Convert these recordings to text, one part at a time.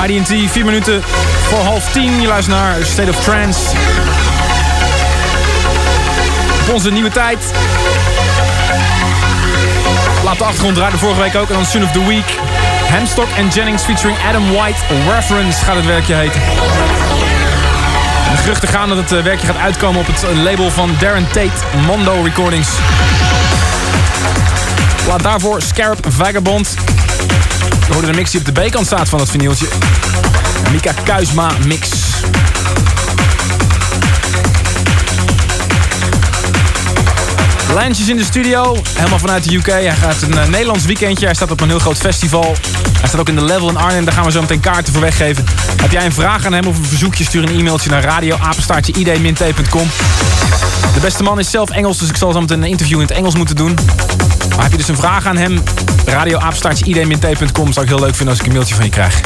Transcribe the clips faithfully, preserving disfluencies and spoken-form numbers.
I D en T, vier minuten voor half tien. Je luistert naar State of Trance. Op onze nieuwe tijd. Laat de achtergrond draaien vorige week ook. En dan Tune of the Week. Hamstock en Jennings featuring Adam White. Reference gaat het werkje heten. En de geruchten gaan dat het werkje gaat uitkomen op het label van Darren Tate, Mondo Recordings. Laat daarvoor Scarab Vagabond. We hoorden de mix die op de B-kant staat van het vinyltje. Mika Kuisma mix. Lijntjes in de studio, helemaal vanuit de U K. Hij gaat een uh, Nederlands weekendje. Hij staat op een heel groot festival. Hij staat ook in de Level in Arnhem. Daar gaan we zo meteen kaarten voor weggeven. Heb jij een vraag aan hem of een verzoekje? Stuur een e-mailtje naar radio apenstaartje i d min t punt com. De beste man is zelf Engels, dus ik zal zo meteen een interview in het Engels moeten doen. Maar heb je dus een vraag aan hem? radio apenstaartje i d min t punt com. Zou ik heel leuk vinden als ik een mailtje van je krijg.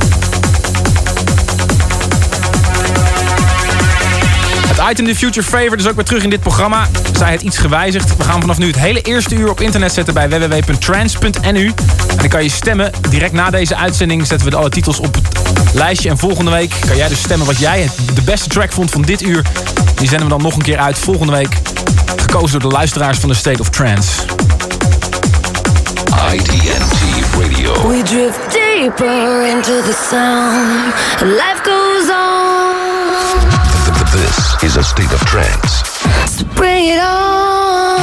Het item The Future Favorite is ook weer terug in dit programma. Zij het iets gewijzigd. We gaan vanaf nu het hele eerste uur op internet zetten bij w w w punt trance punt n u. En dan kan je stemmen. Direct na deze uitzending zetten we alle titels op het lijstje. En volgende week kan jij dus stemmen wat jij de beste track vond van dit uur. Die zenden we dan nog een keer uit volgende week. Gekozen door de luisteraars van de State of Trance. I D N T Radio. We drift deeper into the sound. Life goes on. This is a State of Trance. So bring it on.